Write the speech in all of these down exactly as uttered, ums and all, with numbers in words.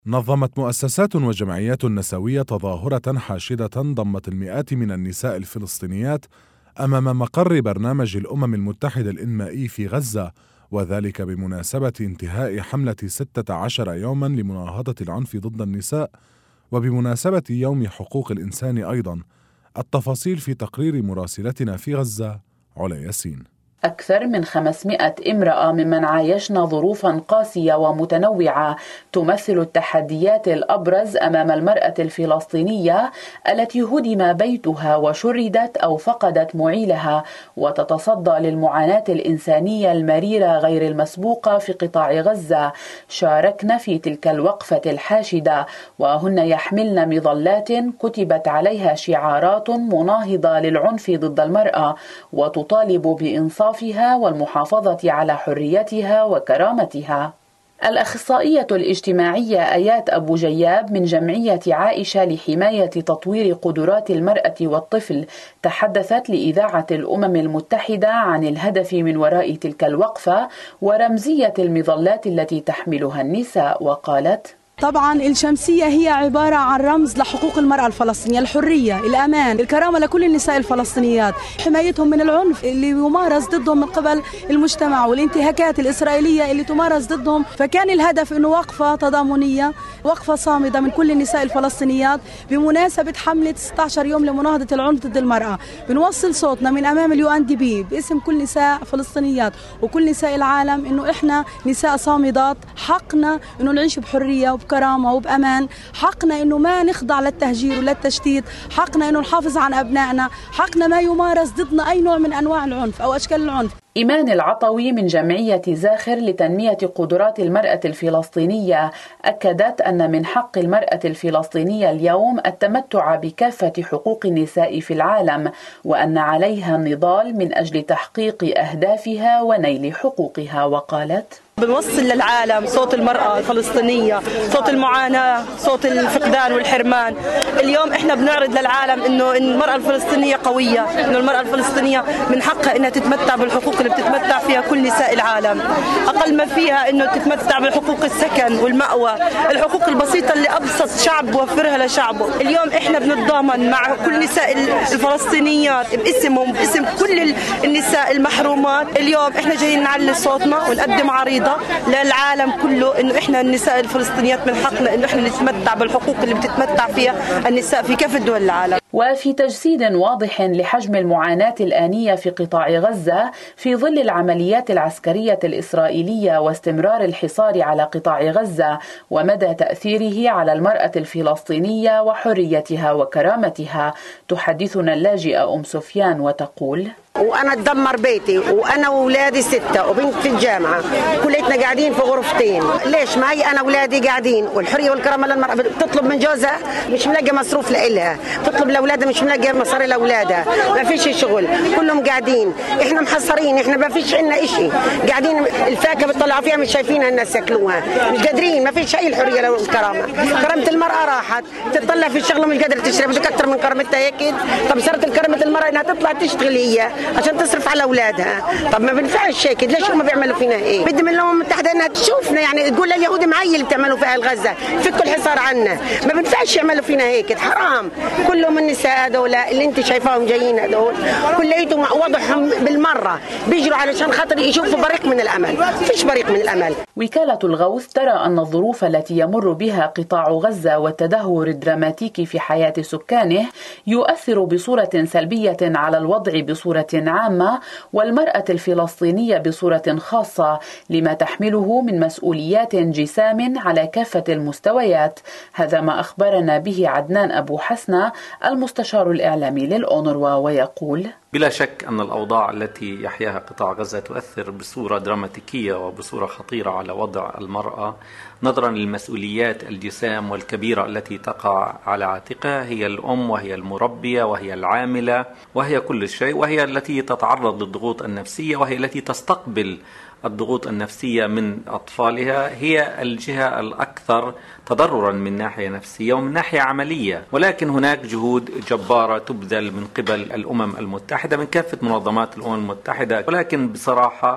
نظمت مؤسسات وجمعيات نسوية تظاهرة حاشدة ضمت المئات من النساء الفلسطينيات أمام مقر برنامج الأمم المتحدة الإنمائي في غزة، وذلك بمناسبة انتهاء حملة ستة عشر يوما لمناهضة العنف ضد النساء، وبمناسبة يوم حقوق الإنسان أيضا. التفاصيل في تقرير مراسلتنا في غزة علا ياسين. أكثر من خمسمائة امرأة ممن عايشن ظروفا قاسية ومتنوعة تمثل التحديات الأبرز أمام المرأة الفلسطينية التي هدم بيتها وشردت أو فقدت معيلها، وتتصدى للمعاناة الإنسانية المريرة غير المسبوقة في قطاع غزة. شاركن في تلك الوقفة الحاشدة، وهن يحملن مظلات كتبت عليها شعارات مناهضة للعنف ضد المرأة، وتطالب بإنصاف فيها والمحافظة على حريتها وكرامتها. الأخصائية الاجتماعية آيات أبو جياب من جمعية عائشة لحماية تطوير قدرات المرأة والطفل تحدثت لإذاعة الأمم المتحدة عن الهدف من وراء تلك الوقفة ورمزية المظلات التي تحملها النساء، وقالت: طبعا الشمسية هي عبارة عن رمز لحقوق المرأة الفلسطينية، الحرية، الأمان، الكرامة لكل النساء الفلسطينيات، حمايتهم من العنف اللي يمارس ضدهم من قبل المجتمع والانتهاكات الإسرائيلية اللي تمارس ضدهم. فكان الهدف أنه وقفة تضامنية، وقفة صامدة من كل النساء الفلسطينيات بمناسبة حملة ستة عشر يوم لمناهضة العنف ضد المرأة. بنوصل صوتنا من أمام اليو ان دي بي باسم كل نساء فلسطينيات وكل نساء العالم أنه إحنا نساء صامدات، حقنا أنه نعيش بحرية كرامة وبأمان، حقنا إنه ما نخضع للتهجير ولا التشتيت، حقنا إنه نحافظ عن أبنائنا، حقنا ما يمارس ضدنا أي نوع من أنواع العنف أو أشكال العنف. إيمان العطوي من جمعية زاخر لتنمية قدرات المرأة الفلسطينية أكدت أن من حق المرأة الفلسطينية اليوم التمتع بكافة حقوق النساء في العالم، وأن عليها النضال من أجل تحقيق أهدافها ونيل حقوقها، وقالت: بنوصل للعالم صوت المرأة الفلسطينية، صوت المعاناة، صوت الفقدان والحرمان. اليوم احنا بنعرض للعالم انه المرأة الفلسطينية قوية، انه المرأة الفلسطينية من حقها انها تتمتع بالحقوق اللي بتتمتع فيها كل نساء العالم. اقل ما فيها انه تتمتع بحقوق السكن والمأوى، الحقوق البسيطة اللي ابسط شعب بوفرها لشعبه. اليوم احنا بنتضامن مع كل نساء الفلسطينيات باسمهم، باسم كل النساء المحرومات. اليوم احنا جايين نعلي صوتنا ونقدم عريضة للعالم كله انه احنا النساء الفلسطينيات من حقنا انه احنا نتمتع بالحقوق اللي بتتمتع فيها النساء في كافة دول العالم. وفي تجسيد واضح لحجم المعاناة الآنية في قطاع غزة في ظل العمليات العسكرية الإسرائيلية واستمرار الحصار على قطاع غزة ومدى تأثيره على المرأة الفلسطينية وحريتها وكرامتها، تحدثنا اللاجئة أم سفيان وتقول: وانا اتدمر بيتي وانا واولادي ستة وبنت في الجامعة، كليتنا قاعدين في غرفتين. ليش؟ ما هي انا واولادي قاعدين، والحرية والكرامة للمرأة. بتطلب من جوزها مش ملاقي مصروف لإلها، تطلب لاولادها مش ملاقي مصاري لاولادها، ما فيش شغل، كلهم قاعدين. احنا محصرين، احنا ما فيش عندنا شيء، قاعدين الفاكهة بتطلعوا فيها مش شايفينها الناس ياكلوها، مش قادرين، ما فيش اي الحرية والكرامة. كرامة المرأة راحت، تطلع في الشغل مش قادرة تشتري، بدك اكثر من كرامتها هيك. طب صارت كرامة المرأة انها تطلع تشتغل هي عشان تصرف على اولادها. طب ما بنفعش هيك، ليش هم بيعملوا فينا ايه؟ بدي من الامم المتحده انها تشوفنا، يعني تقول لليهود معي اللي بتعملوا فيها الغزه، فكوا الحصار عنا، ما بنفعش يعملوا فينا هيك، حرام. كلهم النساء هذول اللي انت شايفاهم جايين هذول كليتهم واضحهم بالمره بيجروا علشان خاطر يشوفوا بريق من الامل، فيش بريق من الامل. وكالة الغوث ترى ان الظروف التي يمر بها قطاع غزة والتدهور الدراماتيكي في حياة سكانه يؤثر بصورة سلبية على الوضع بصورة عامة والمرأة الفلسطينية بصورة خاصة، لما تحمله من مسؤوليات جسام على كافة المستويات. هذا ما أخبرنا به عدنان أبو حسنة المستشار الإعلامي للأونروا، ويقول: بلا شك أن الأوضاع التي يحياها قطاع غزة تؤثر بصورة دراماتيكية وبصورة خطيرة على وضع المرأة، نظرا للمسؤوليات الجسام والكبيرة التي تقع على عاتقها. هي الأم وهي المربية وهي العاملة وهي كل شيء، وهي التي تتعرض للضغوط النفسية، وهي التي تستقبل الضغوط النفسية من أطفالها. هي الجهة الأكثر تضررا من ناحية نفسية ومن ناحية عملية، ولكن هناك جهود جبارة تبذل من قبل الأمم المتحدة، من كافة منظمات الأمم المتحدة. ولكن بصراحة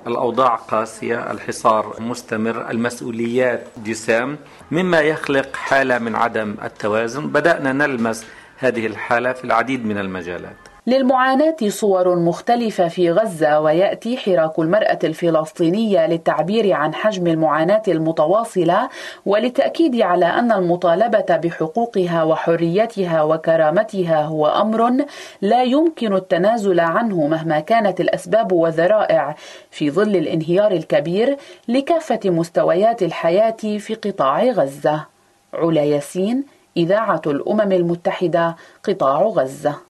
الأوضاع قاسية، الحصار مستمر، المسؤوليات جسام، مما يخلق حالة من عدم التوازن. بدأنا نلمس هذه الحالة في العديد من المجالات. للمعاناة صور مختلفة في غزة، ويأتي حراك المرأة الفلسطينية للتعبير عن حجم المعاناة المتواصلة وللتأكيد على أن المطالبة بحقوقها وحريتها وكرامتها هو أمر لا يمكن التنازل عنه مهما كانت الأسباب والذرائع، في ظل الانهيار الكبير لكافة مستويات الحياة في قطاع غزة. علا ياسين، إذاعة الأمم المتحدة، قطاع غزة.